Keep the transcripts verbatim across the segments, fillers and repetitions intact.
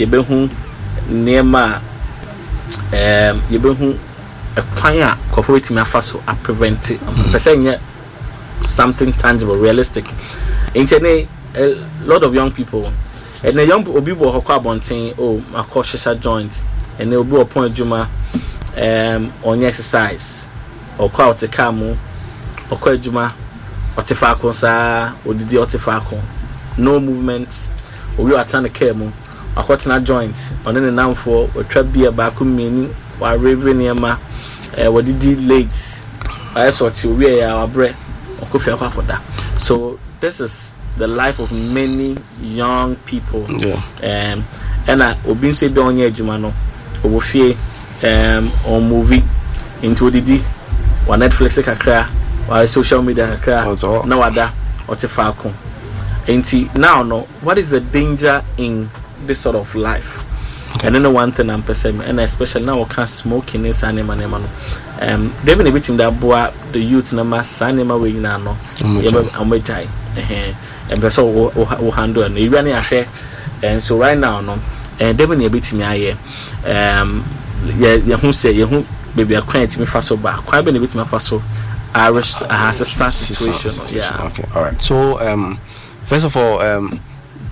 yebehu nema um yebehu a kwanya kofo wetimi afa so a prevent person something tangible, realistic. Internet, a lot of young people, and the young people who are bonting, oh, my cautious joints, and they'll be a point juma um on exercise or call the camo or call juma or tefako sa or the tefako. No movement, or we are trying to care more. A quarter joint, or then now for a trap beer back meaning while raving yama, what did late. I saw to wear our bread. So this is the life of many young people. Yeah. Um, and I will be saying on your jumano, or um or movie into the D, or Netflix a cry, or social media a cry, no other or te falcon. And now, no, what is the danger in this sort of life? Okay. And then the one thing I'm perceiving, and especially now, I can't smoke in this animal. Um, they've been a bit in that boy, the youth number, Sanima way now, no, I'm with Jai, and so we'll handle and you running a and so right now, no, and they've been a bit in my ear. Um, yeah, who say, you who maybe acquaint me fast so back, quite been a bit my fast so Irish has a sad situation. Yeah, okay, all right. So, um, first of all, um,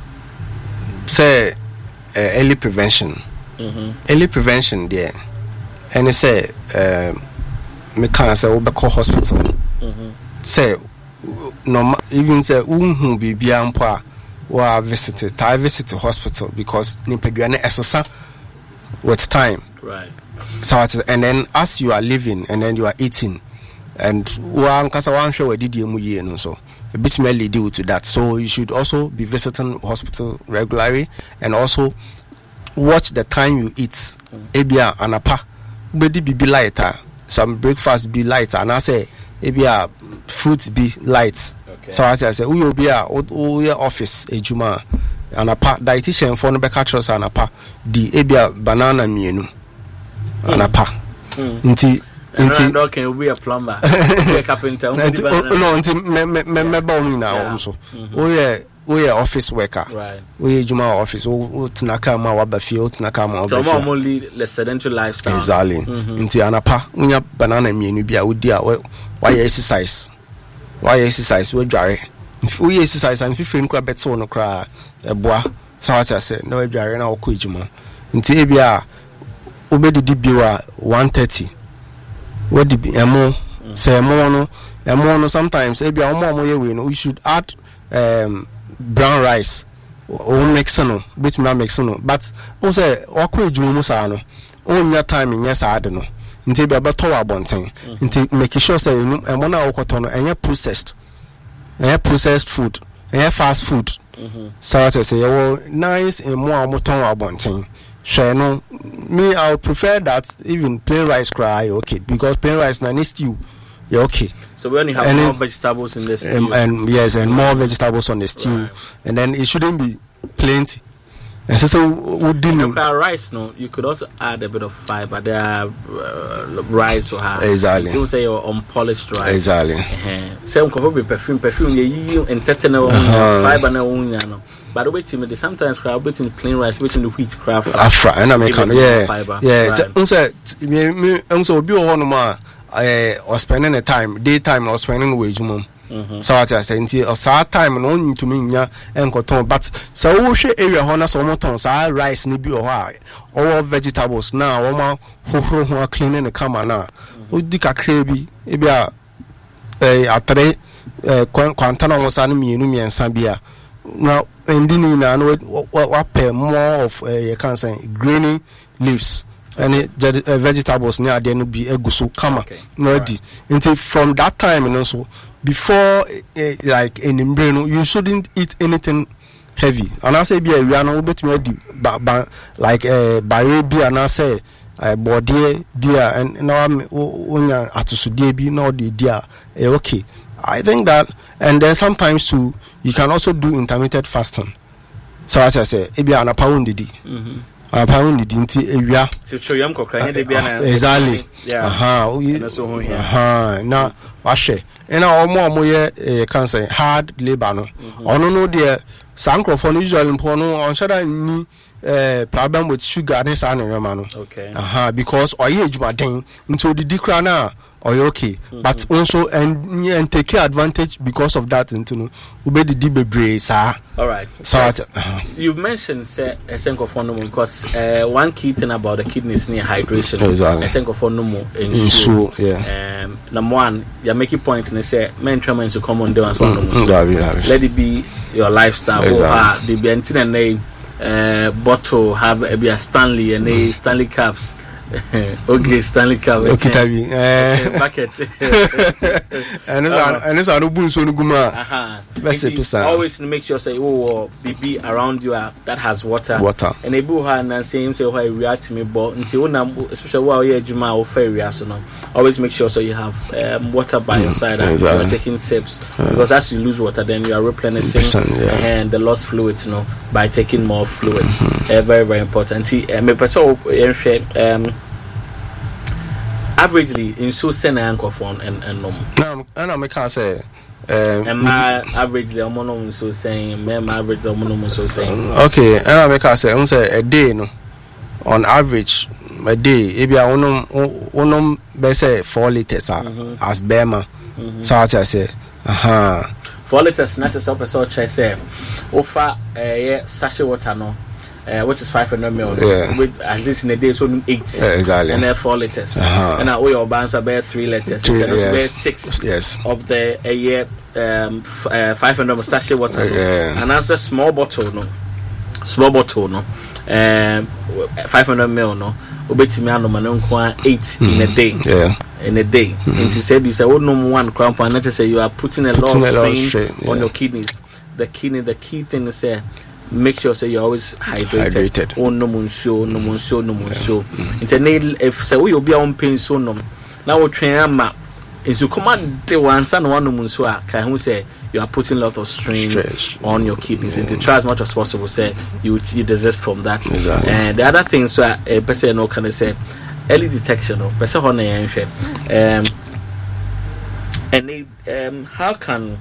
say. Uh, early prevention. Mm-hmm. Early prevention there. And they say, uh, me can say, we call hospital. Mm-hmm. Say, no, even say, who be beyond poor, or visited, I visit the hospital because Nipeduane exercise with time. Right. So, and then as you are living and then you are eating, and one kasa one show did you and so. A bit mainly due to that, so you should also be visiting hospital regularly and also watch the time you eat. Ebia anapa, bedi be lighter, some breakfast be lighter, and I say ebia fruits be light. Okay. So as I say, we will be a we office ejuma anapa dietitian for no beka trust anapa di ebia banana mienu anapa. Nti Nti no can be a plumber, be a carpenter. No, nti me me me me ba umi na also. We are we are office worker. Right. We juma office. We tinaka ma wa ba fie, tinaka ma wa ba fie. So more lead the sedentary lifestyle. Exactly. Nti anapa unya banana mienu bia odi a why exercise. Why exercise we dware. We exercise and fifteen kwa beto no kra eboa. So what I say, no dware na okọ ejuma. Nti e bia obedidi biwa one thirty. What the emo say emo no emo no sometimes ebi a omo omo ye we no we should add um brown rice or mix no bit me mix no but o say okọ ejuma mu sa no onya time nya sa ade no nti bia beto wa bonten nti make sure say emo na okoto no enye processed enye processed food enye fast food so what I say you nice emo amoton wa bonten. No, me I would prefer that even plain rice cry okay because plain rice na stew yeah okay. So we only have and more then, vegetables in the stew. Um, and yes, and more vegetables on the stew, right. And then it shouldn't be plenty. And so, so would do no rice. No, you could also add a bit of fiber. There are uh, rice or have exactly. So say your unpolished rice. Exactly. Say on cover perfume, perfume. You you and tetano fiber na unyano. But the way to me, sometimes crab waiting plain rice, waiting the wheat crab. Afra, and I make yeah, fiber. Yeah. So, so me me also be one more. I was spending the time, daytime. I was spending wage mum. So what I say, until a time no to me nya enkoton. But so we share area hona so moton. So rice ni bi oha. All vegetables now. Oma who who are cleaning the camera now. Udi kakre bi ebia eh atre eh kwantana mo sa no mienu miensa bia. Now ending na no what pay more of uh, you can say greeny leaves and it, uh, vegetables near there no be egusu kama no di until from that time and also before uh, like in brain you shouldn't eat anything heavy and I say be we are no bet me di like uh barabia and I say uh, body beer and now I'm onya atusudie bi na odi dia okay. I think that, and then sometimes too, you can also do intermittent fasting. So as I say, ebi ana pound didi, ana pound didi inti ewia. To show you, I'm cooking. Exactly. Yeah. Aha. Aha. Now, washe. And now more more ye can say hard labor no. Ono no there. Some microphone usually important on shada ni uh, problem with sugar and this and man. Okay. Uh-huh, because or you then into the decrana or you okay. Mm-hmm. But also and and take advantage because of that into no ube the dibe brace. All right. So yes. uh-huh. You've mentioned say esenkofonomo because uh, one key thing about the kidneys near hydration. Esenkofonomo in so yeah. Um number one, you're making points and say men try to come on down so let it be your lifestyle. Exactly. The be and name uh bottle have a be a Stanley and a Stanley Cups. Okay, Stanley Cup. Okay, tabi. Eh, bucket. And it's and it's anu bun so nuguma. Aha. Best always make sure say oh B B around you uh, that has water. Water. And a bu ha na say say why react me but until una especially while you juma or fair react no. Always make sure so you have um, water by mm, your side and exactly. you are taking sips yeah. because as you lose water then you are replenishing yeah. and the lost fluids you know by taking more fluids. Mm-hmm. Uh, very very important. Uh, me person um averagely in so send anchophone and and no no and I make can say um my averagely I'm no so saying me average I'm no so saying okay and I make can say on say a day no on average a day e bia wonom wonom be say four liters mm-hmm. as bema mm-hmm. so I say aha four liters not as up so try say offer eh sachet water no Uh, which is five hundred mil, yeah. with at least in a day, so eight, yeah, exactly, and then four liters, uh-huh. and now your bands are bear three liters, three, yes. bear six yes. of the a year um f- uh, five hundred sachet water, uh, yeah. and that's a small bottle, no, small bottle, no, um, five hundred mil, no, obeti me ano manonko eight mm. in a day, yeah. in a day, mm. and he said, you say, oh no one cramp, and let's say you are putting a putting lot of strain straight, yeah. on your kidneys. The kidney, the key thing is say. Make sure so you're always hydrated. hydrated. Oh no munso, no munso, no munso. It's a nail if so you'll be on pain so no. Now we train ama is you command the one son one no munso can who say you are putting a lot of strain Stress. on your kidneys and to try as much as possible say you you desist from that. Exactly. And the other things so a person no can say early detection of person on um and they, um how can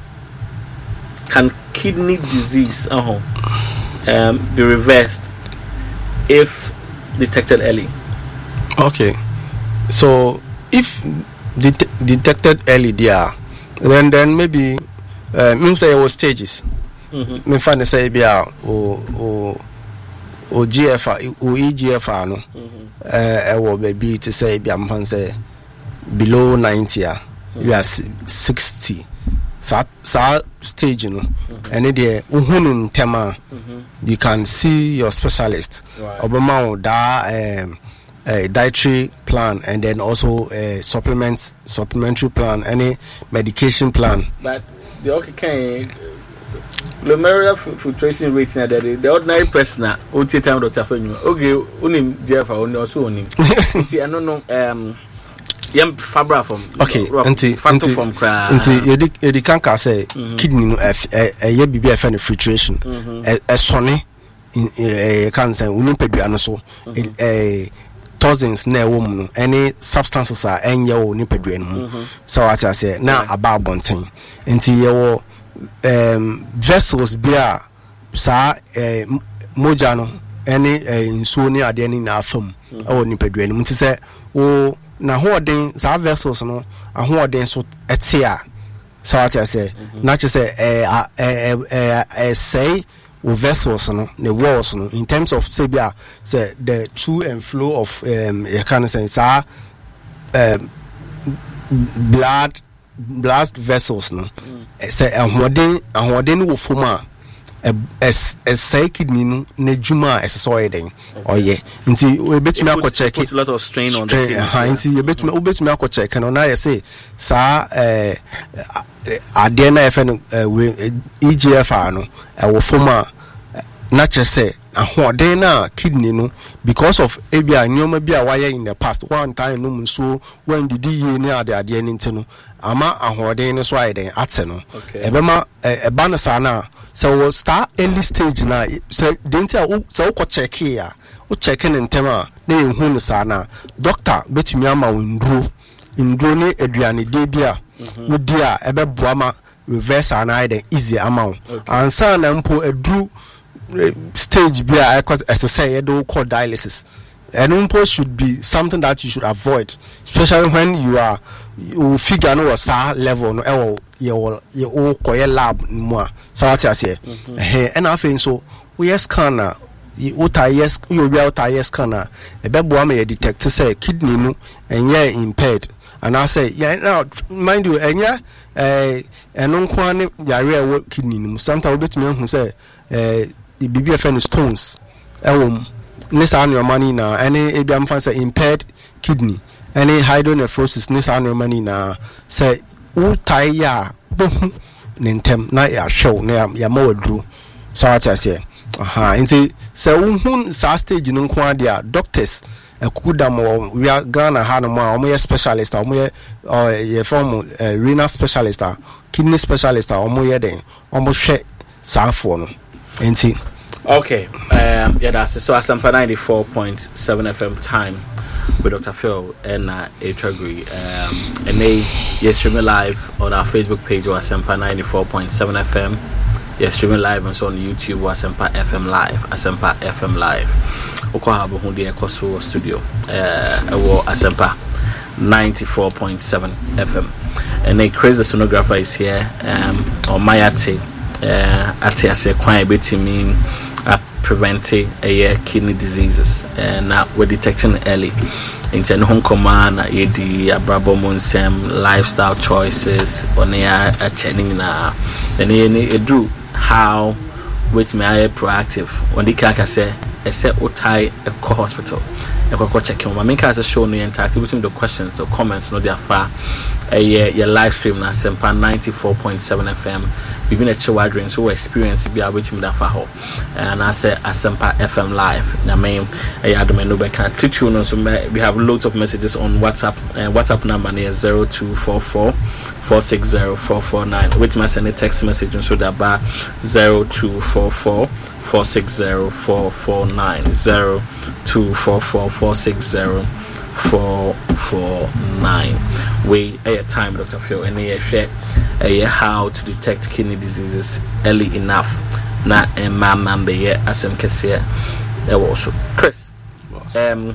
can kidney disease uh-huh, um, be reversed if detected early? Okay, so if det- detected early, there, then then maybe uh, me say it was stages. Mm-hmm. Me find say be a o o o G F R o E G F R no. Mm-hmm. Uh, I will be to say be am fan say below ninety. Ah, mm-hmm. We are sixty. Sa sa stage no and mm-hmm. there uhunu ntema you can see your specialist obama right. da um a dietary plan and then also a supplements supplementary plan any medication plan but the okay can glomerular filtration rate na the, the ordinary person o take time doctor for you okay unim Jeff on also unim see I don't know um yam fabra from okay anti anti from cra anti yedi yedi kan ka say kidney no e e bibi e fa no filtration e sone e kan say unim pedua no so e toxins na e wo mu no any substances are enye wo ni pedua no mu so what I say na about bonten anti ye wo um vessels bia sa eh moja no any nsuo ni ade ni na afam e wo ni pedua no mu ti say wo na hoden za vessels no ahoden so etia so what I say na che say eh eh eh eh say wo vessels no the walls no in terms of say bia say the to and flow of um you can say sa um blood blood vessels no say ahoden ahoden wo foma es es say kidney no na juma es so yeden oye nti we betumi akọ check it a lot of strain on the kidney ha nti we betumi we betumi akọ check no na say sa eh ade na efe no E G F R no e wo foma na che say ahoden na kidney no because of ebia nyoma bia wire in the past one time no so when did ye ni ade ade ni ntino ama ahoden no so ayeden ate no ebema eba na sa na so start early stage na so denti a so ko check here o check in ntema na ehun no sa na doctor betumi ama windro indro ni aduane de bia wo dia ebe boama reverse ana ayeden easy ama ansa na mpo edru stage be as I say you do call dialysis. And umpo should be something that you should avoid, especially when you are you figure no was level no e your your koye lab mo so what I say eh and I think so we scanner what I yes you be out I scanner e be boa me detect say kidney no enye impaired and I say yeah now mind you enye eh eno nko ne yare kidney no sometimes we betumi hu say eh the B B F N stones ewom this annual money na any ebiam fancy impaired kidney any hydronephrosis this annual money na say u tie ya bohu nentem na ya show na ya mawadru so what I say aha nti say uhun sa stage no nko ade doctors akudam we are Ghana ha no ma omo specialist omo ye form renal specialist kidney specialist omo ye den omo hwe saafo no nti okay, um, yeah, that's so. Asampa ninety-four point seven F M time with Doctor Phil and uh, Etragri. Um, and they yes streaming live on our Facebook page or Asampa ninety-four point seven F M. Yes, streaming live and so on YouTube or Asampa F M Live. Asampa F M Live. Okohabo Hundi Ekoso Studio. Uh, or Asampa ninety-four point seven F M. And they crazy the sonographer is here. Um, on Mayate. Uh, at a quite bit mean uh, preventing a uh, kidney diseases and uh, we're detecting early into home command uh, the abrabomonsem lifestyle choices on a checking na then it do how with me I proactive when the kaka say I said otai a co hospital a co checking my main case show no interactive with the questions or comments no they are far a your live stream na Asampa ninety-four point seven F M we've been a children so experience be able to that far and I say Asampa F M Live na main a admin no back to no so we have loads of messages on WhatsApp and WhatsApp number is zero two four four four six zero four four nine with my send a text message so that bar zero two four four four six zero four four nine zero two four four four six zero four four nine. We a time Doctor Phil and a share a how to detect kidney diseases early enough. Na and my man be here as some case here. Also Chris. Um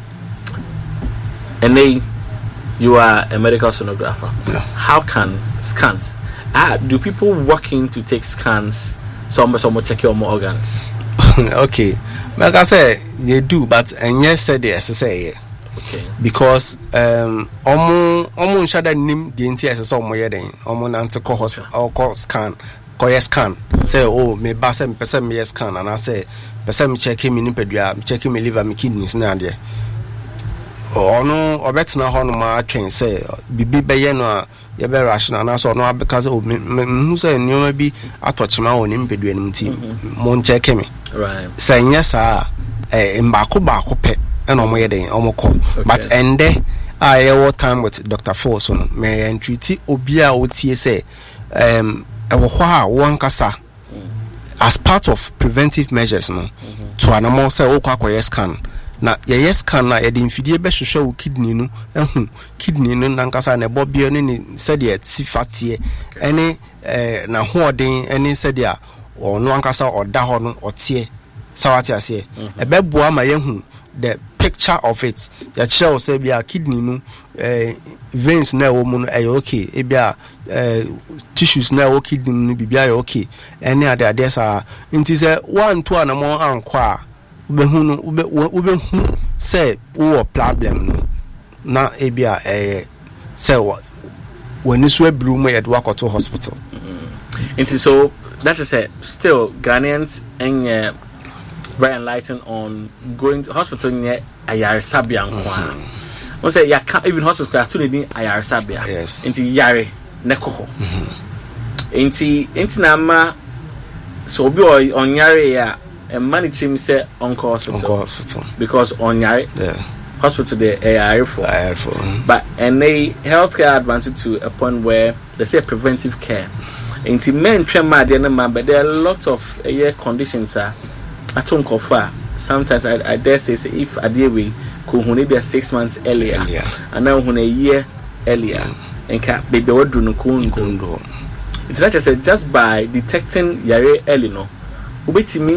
and they you are a medical sonographer. Yeah. How can scans ah do people working to take scans some some check your more organs? Okay. Like I say they do but and yes said yes say yeah. Okay. Because um omo omo nshada nim the enti ese so omo yeden omo na nte ko hospital or ko scan ko scan say oh me ba say me pese me scan and I say pese me check me nipadua me check me liver me kidneys na ade ono obetna ho no ma atwen say bibi be ye no a ye be rational na so no abeka say oh me hu say nyoma bi atochema wo nipadua nim ti mo check me right say nyesa eh mbako ba ko pe and omo yeden omo kom but ende I have time with Doctor Force no me entreat obi a otie say um ewo ho a won kasa as part of preventive measures no mm-hmm. to anamo say okwa akoye scan na ye scan na ye de mfidie be hwehwe wo kidney no ehu kidney no nankasa na ebo bia no ni said ye sifatie ene eh na hoodin ene said ya ono ankasa oda ho no otie sawati ase ebeboa ma yehu the picture of it ya show say bia kidney no eh veins na wo mu no eh okay e bia eh tissues na wo kidney no bibia ya okay any ade ade sa nti say one two anamo ankwa ubehu no ubehu say wo problem no na e bia eh say when you swear blue mo yet work to hospital nti so that is it still Ghanaians and very enlightened on going to hospital near Ayar Sabia nkwa. One say ya can't even hospital to need Ayar Sabia. Yes. Into Yare Nekoho. Into into nama so be on Yare ya and money trim say on hospital. On hospital. Because on Yare yeah. hospital they are for. Are for. But and they healthcare advanced to a point where they say preventive care. Into men trema de man but there are a lot of uh, conditions are I don't confirm. Sometimes I, I dare say, say if I deal with could be six months earlier, earlier. And now when a year earlier, and can't baby what do no kundo. It's not just just by detecting yare early no. Ubiti me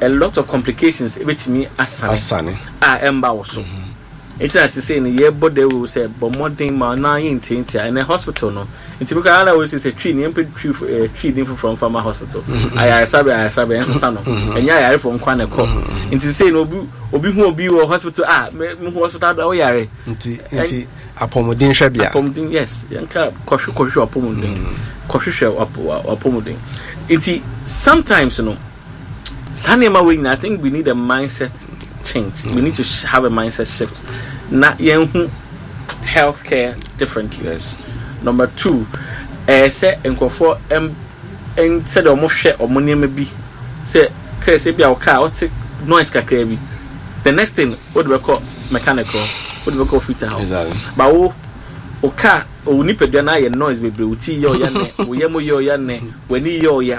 a lot of complications which me asane asane ah emba wo so it's as say in ye body will say but more thing ma na yin tintia in a hospital no it's because I always say tree name tree tree from from a hospital I sabi I sabi ensa no enya yare from kwane ko it's say no obi obi hu obi wo hospital ah me hu hospital do yare nti nti apomodin hwe bia apomodin yes yanka kohwe kohwe apomodin kohwe apomodin it's sometimes you know sanema we I think we need a mindset change. Mm-hmm. We need to sh- have a mindset shift. Na yenhu healthcare differently. Yes. Number two, eh say enkofo em en say do mo hwe o mo niam bi say krese bia o car what noise kakra bi. The next thing what we call mechanical, what we call fit house. Exactly. But o o car o ni pedua na ye noise bebre o ti ye o ya ne o ye mo ye o ya ne wani ye o ya.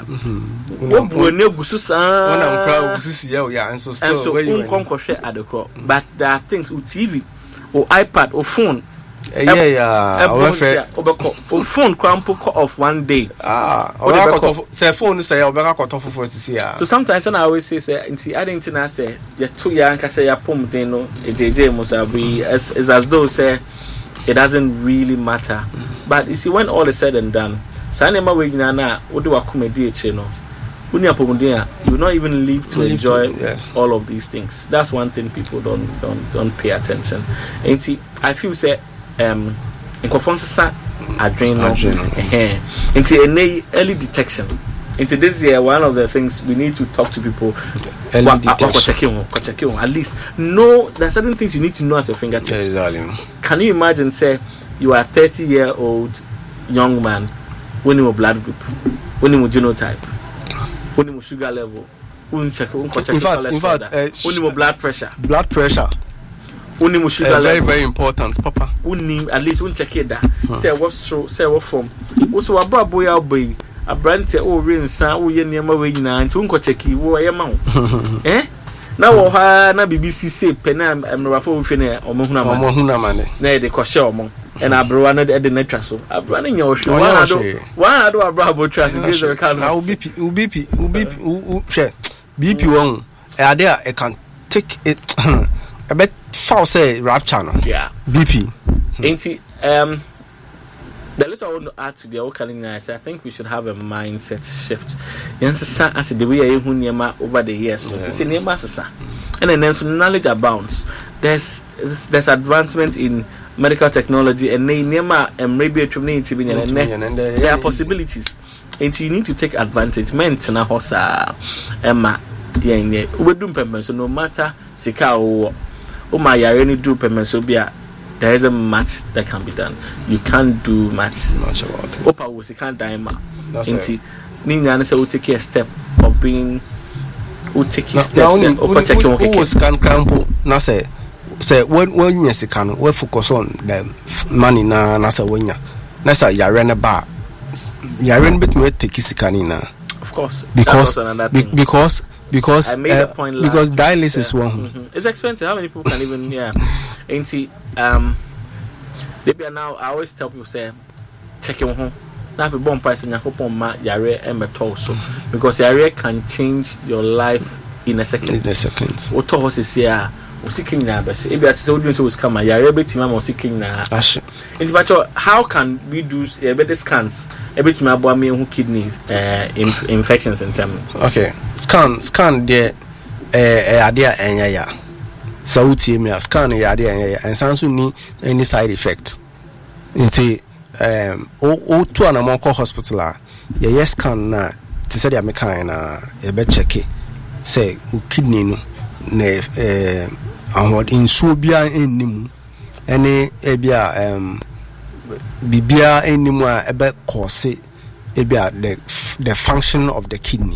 Wo bu ne gusu san wona mpra gusu si ye o ya and so still so where you hwe adekro but there are things with T V or iPad or phone yeah yeah o fair o phone crampo off one day ah o ba ko say phone say o ba ko to for sisi ah so sometimes I always say say nti I didn't na say ya to ya nka say ya pom den no ejeje musabi as as though say it doesn't really matter but you see when all is said and done sanema we nyina na wo de wakomedi eche no you will not even live to live enjoy to, yes. all of these things. That's one thing people don't don't don't pay attention. And see, I feel say um in confonsa adrenal eh into any early detection. Into this year, one of the things we need to talk to people early wa, detection. A, at least know there are certain things you need to know at your fingertips. Exactly. Can you imagine say you are a thirty year old young man when you have blood group, when you have genotype, when you sugar level, when you check, when you check in fact, in fact, uh, when you blood pressure, blood pressure, when you sugar uh, level, very very important, Papa. When you at least when check it that, huh. say what's so, say what from, what's what about boy out boy, a brand say oh rain san, oh yeah near my way now, and to check you, oh yeah man, eh? Now ha na B B C say pena am rafo fene omohuna man, omohuna man, na de ko share omon. And abroad na de netra so abroad na your show one do one do abroad trust because we can now B P B P B P share B P one e ade a e can take it a bit foul say rapture no yeah B P ain't um the little I want to add to the old I say I think we should have a mindset shift yes as the way you hu niema over the years so say niema sesa and then so knowledge abounds there's there's advancement in medical technology and niema and maybe a community and there are possibilities and you need to take advantage ment na hosa emma yen we do payment so no matter sika o o ma yare ni do payment so bia there isn't much that can be done. You can't do much. Much about it. Opa was you can't die ma. Inti ni nyane say we take a step of being we take steps and opa check on okay. Was can crampo na say say when when you sika no we focus on the money na na say when ya. Na say yare na ba. Yare no bit me take sika ni na. Of course. Because be, because because I made uh, a point last because dialysis yeah. is one. Mm-hmm. It's expensive. How many people can even yeah. Ain't he um maybe now I always tell people say check your home. Now if you bomb price and you ma yare emeto so because yare can change your life in a second. In a second. What to us is here we seeking na but if you say we do so is come yare beti ma seeking na. It's but how can we do uh, better scans? A bit my boy me who kidneys uh, inf- infections in term. Okay. Scan scan there eh idea enya ya. So utie me scan ya idea enya ya and sanso ni any side effects. Nti um o o to an amon hospital a ye yes scan na ti say dia me kan na ye be check it. Say o kidney no na eh ahod insuo bia ennim ene e bia um bibia enimu a ebe cause ebia the the function of the kidney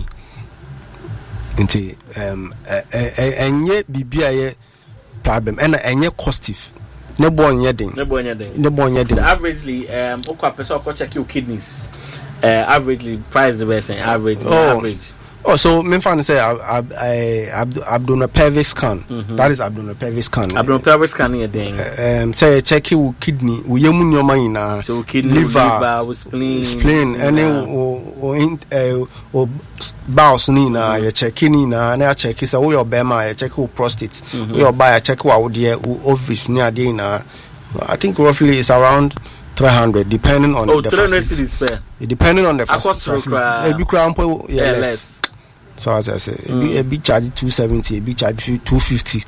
nti um enye bibia ye problem and enye costive ne bo onye den ne bo onye den ne bo onye den averagely um okwa person ko check your kidneys uh averagely price the best and average oh. average Oh, so me fan say ab, ab, abdominal pelvic scan. Mm-hmm. That is abdominal pelvic scan. Abdominal pelvic scan here then. Um, say check your kidney, we yamu nyoma ina. So kidney, liver, liver spleen, spleen, any or or or bowels ni na. You check ni na. Na check is all your bema. You check your prostate. Your buy check what the ovaries ni adi na. I think roughly it's around three hundred, depending on oh, the facility. Depending on the facility. A big crown po yeah less. So as I say, mm. a big charge two seventy, a big charge two fifty.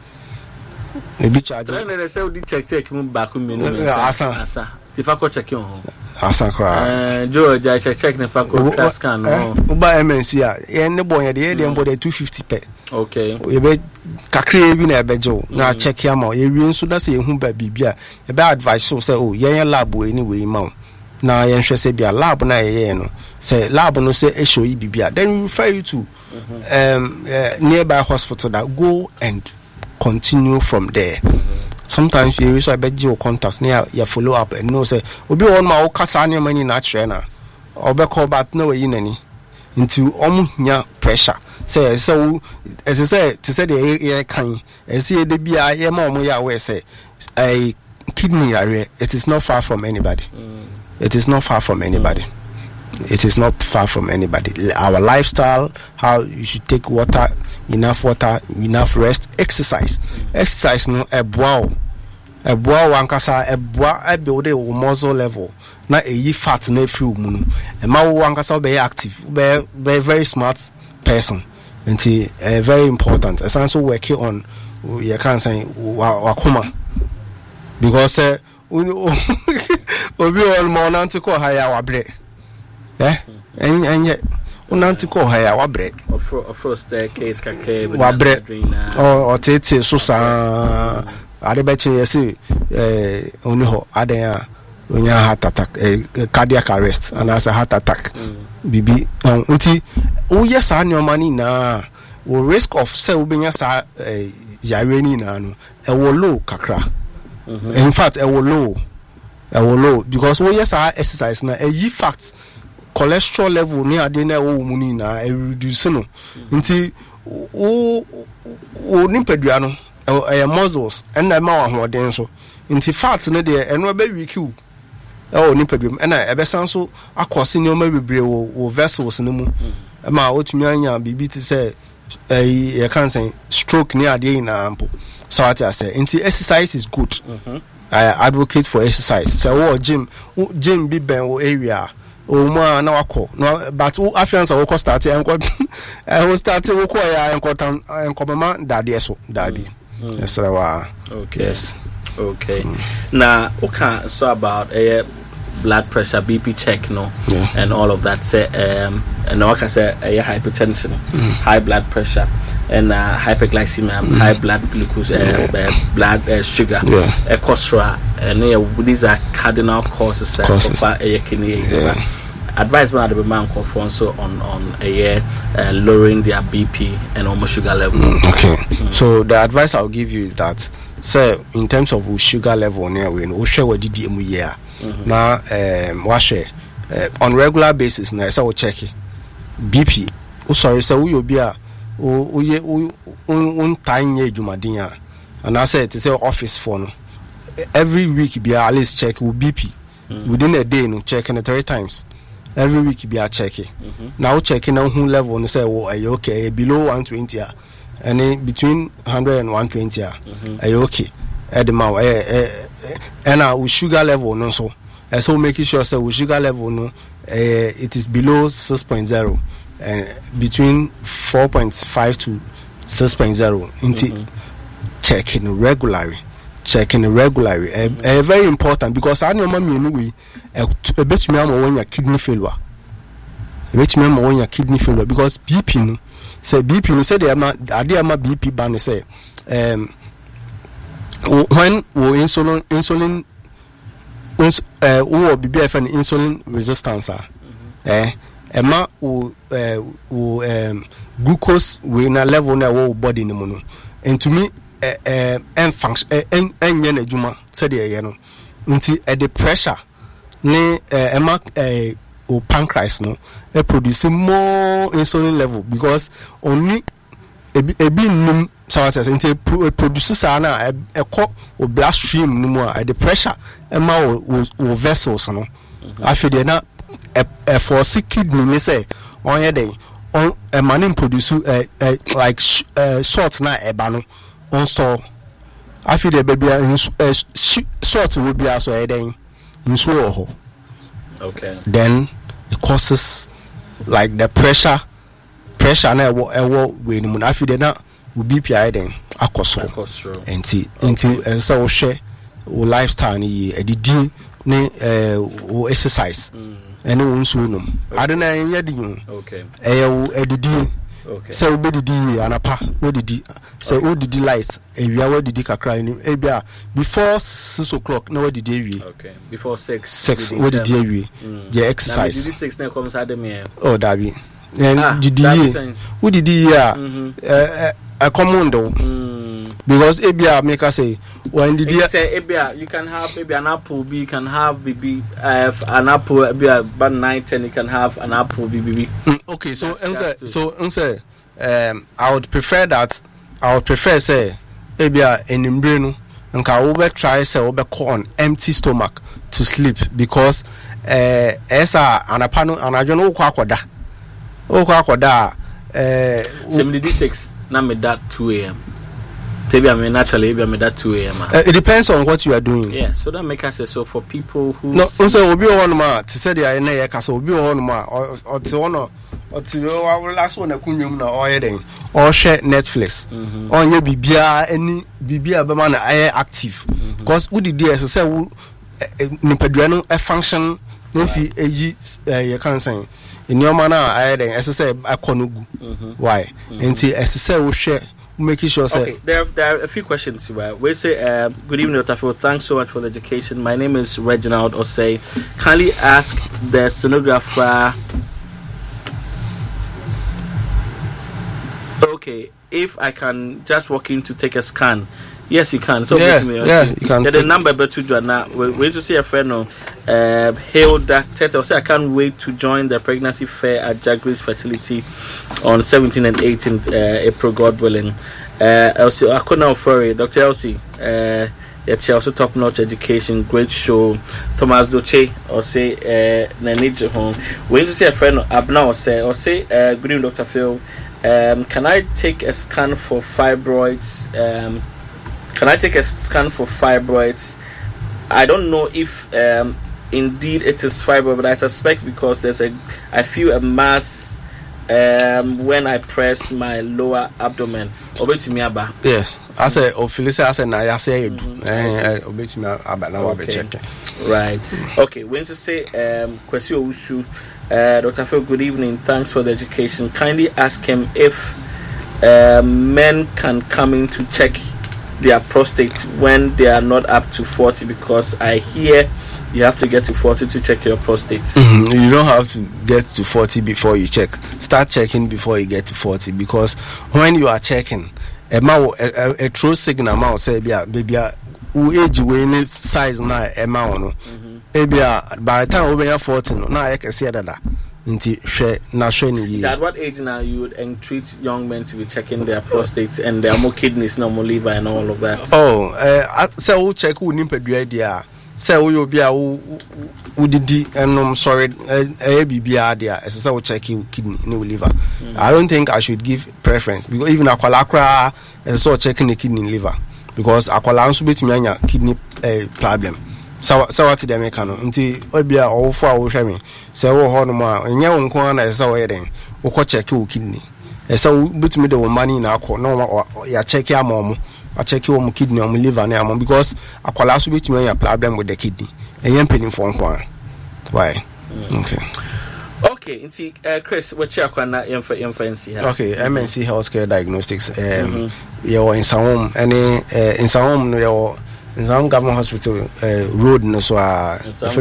A big charge. Then they say we check check me back me no. Asa. Asa. Ti fa ko check on. Asa kra. Eh George I check check ne fa ko class scan no. Uba M N C a, e ne boy de e de mbo de two fifty pe. Okay. You be kakre bi na ebejo na check ya ma. You wi nso da say hu ba bibia. You be advice so say oh, yen lab we anyway ma. Na yen hwe say bia lab na ye no. Say lab no say e show you bibia. Then we refer you to mm-hmm. um uh, nearby hospital that go and continue from there. Mm-hmm. Sometimes you also bet your contacts near your follow up and no say obi on ma o kasa any money na trainer. Obe call back no way in any into omunya pressure. Say so as I say to say the air can and see the bia ye ma omo ya we say a kidney area it is not far from anybody. Mm. It is not far from anybody. Mm. It is not far from anybody. Our lifestyle, how you should take water, enough water, enough rest, exercise. Mm. Exercise no a wow. A wow wankasa a boa a build a muscle level. Na a ye fat na free munu. A ma wankasa be active, be be very smart person. And uh, very important. It's also working on you can't say wakuma. Because uh obi on mo nanti ko haya wabre eh en enye nanti ko haya wabre of of staircase kakre wabre o o tete so sa ade be che yesi eh oni ho ade a onya heart attack eh, cardiac arrest and as a heart attack bibi on nti o yes an your money na o risk of say obenya sa yare ni na no e wo low kakra. In fact e wo low I will low because we yes our exercise na a ye fact cholesterol level near ade na wo muni na e reduce no nti o o nimpadua no e muscles and na ma ho den so nti fat no de e no be weak you e o nimpadua e na e be san so akose ne o ma bebre wo vessels no mu e ma otumi anya bibi ti say e can say stroke near ade na ampo so what I say nti exercise is good. Mm-hmm. I advocate for exercise. So, gym, gym be ben o area. O ma na wako. No, but o afiansa wo start and ko I will start wo ko ya en ko tan en ko mama daddy so daddy. Yes sir. Okay. Yes. Okay. Mm. Now, okay, so about a uh, blood pressure, B P check, no, yeah. and all of that. Say, um, and like I said, uh, hypertension, mm. high blood pressure. And uh, hyperglycemia, mm. high blood glucose, uh, yeah. uh, blood uh, sugar, yeah. uh, cholesterol, and uh, these are cardinal causes. Uh, causes. Of, uh, yeah. Advice by the man also on on a uh, uh, lowering their B P and almost sugar level. Mm, okay, mm. So the advice I'll give you is that, so in terms of sugar level, near we know share what did you year now um wash it on regular basis. Now so we check it B P. Oh sorry, so we will be a o ye un time ye jumadin and I said to say office phone every week be at least check with B P mm. within a day no checking it three times every week be a check it mm-hmm. Now checking on who level and say oh are you okay below one twenty and then between one hundred and one twenty mm-hmm. Are you okay at the mouth eh, eh, eh, and our sugar level no so and so making sure say with sugar level no eh, it is below six point zero and between four point five to six point zero into mm-hmm. checking regularly checking regularly mm-hmm. uh, uh, very important because I know mommy anyway a bit me am when your kidney failure a bit me am when your kidney failure because B P no say B P no say they am ade am B P ban say um when we insulin insulin uns uh we be be insulin resistance mm-hmm. eh Emma will uh, will um, glucose we na level na wo body ni mu no and to me eh eh en function en enye na adwuma said ye no nti e the pressure ne Emma eh o pancreas no e produce more insulin level because only ebi ebi num so what say say produce sa na e ko o bloodstream no mu a the pressure e ma o vessels no after dey na e force kidney ni say on ye dey on e man produce like salt na e ba no on so after dey baby salt will be also e dey nso. Okay. Then it causes like the pressure pressure na ewo ewo we ni mu na afide na u B P I then akoso enti enti ensa wo hwe wo lifestyle ni edidi ne eh wo exercise ene wo nso num ade na enya di hu okay eh wo edidi okay so we didi anapa we didi so we didi light ewia we didi kakra ni ebia before six o'clock na we didi ewie okay before six six we didi ewie je exercise didi six na comes ade me oh dabi and didi we didi ya eh a common though because ebia make us say when didi say ebia you can have maybe an apple b you can have bb uh, an apple ebia about nine ten you can have an apple bb okay so answer so answer um I would prefer that I would prefer say ebia enimbre no nka wo be try say wo be on empty stomach to sleep because eh esa anapa no anadwo no kwa akoda wo kwa akoda eh seventy-six na me that two a.m. Maybe I mean naturally maybe I mean that two a.m. Uh, it depends on what you are doing. Yeah, so that make us say so for people who no so obi on ma to say there na ye kasa obi on ma or ti one or ti last one akunwum na o den or share Netflix on ye bibia any bibia be man na active because who did there say wo nipadua no e function no fi eyi ye kan say in your man na den e say akonogu why enti e say wo share making sure. Okay, there, there are a few questions here. We say, uh, good evening, Doctor Phil. Thanks so much for the education. My name is Reginald Osei. Kindly ask the sonographer. Okay, if I can just walk in to take a scan. Yes, you can. So yeah, me, yeah, you can. Get the number but to join now. We're waiting to see a friend on uh Hail Doctor. Say I can't wait to join the pregnancy fair at Jagris Fertility on seventeenth and eighteenth uh, April, God willing. Uh Elsie I couldn't offer Doctor Elsie. Uh yeah, she also top notch education, great show. Thomas Doche or say uh Nanije home. Waiting to see a friend Abna or say or say uh good evening, Doctor Phil. Um can I take a scan for fibroids? Um Can I take a scan for fibroids? I don't know if um, indeed it is fibroid, but I suspect because there's a, I feel a mass um, when I press my lower abdomen. Obetimi aba. Yes, I say officially I say na ya say eh obetimi aba na wa be check. Right. Okay. When to say um Kwesi Owusu, uh, Doctor Phil, good evening. Thanks for the education. Kindly ask him if uh, men can come in to check their prostate when they are not up to forty, because I hear you have to get to forty to check your prostate. Mm-hmm. You don't have to get to forty before you check. Start checking before you get to forty, because when you are checking, a ma a, a true signal ma say bia baby u age we ni size na e ma no e bia by the time we are forty no na e kese dada. Nti hwe na hwe ni yi. At what age now you would entreat young men to be checking their prostates and their more kidneys, no more liver and all of that? Oh, uh, say we check who nimpadua dia. Say we obi a wo didi enom sorry eh bibia dia. Say we check kidney ni liver. I don't think I should give preference, because even akwala kra so checking the kidney and liver, because akwala nso betumi anya kidney uh, problem. Sawa sawa ti dem ka no nti obia owofo a wo hwe me se wo ho no ma enye wo nko na se wo yeden wo ko check wo kidney e se wo betumi de wo mani na akọ no ya check ya mom a check wo mu kidney o mu liver na am, because akwala so betumi ya problem with the kidney enye mpeni fo nko why okay okay nti uh, Chris what you akwana yemfa yemfa nsi ha okay M N C Healthcare Diagnostics um mm-hmm. Yo in Sahom any uh, in Sahom no yo in some government hospital uh, road no so uh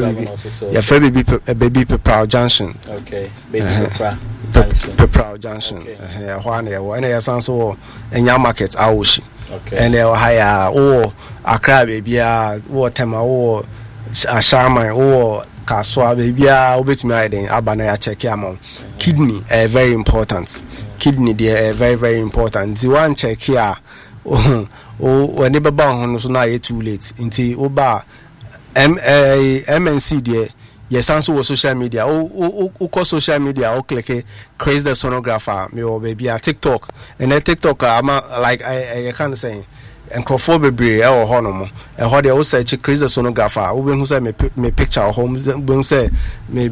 yeah baby baby Pepper Junction. Okay, baby Pepper Junction. Pepper Junction. Eh ho na yo na yasan so enya market awoshi. Okay. And eh higher oh Accra baby a wo tema wo Ashama wo kaswa baby a obetumi ayden aba na ya check am kidney eh, very important kidney dey eh, very very important the one check here o when e baba ho no so na ye too late nti oba m M N C dey yes answer was social media o o o social media o click Chris the sonographer me o baby a TikTok and then TikTok am like I I can't say encrofo bebre e wo ho no mo e ho de wo search Chris the sonographer wo be hu say me me picture home be hu say me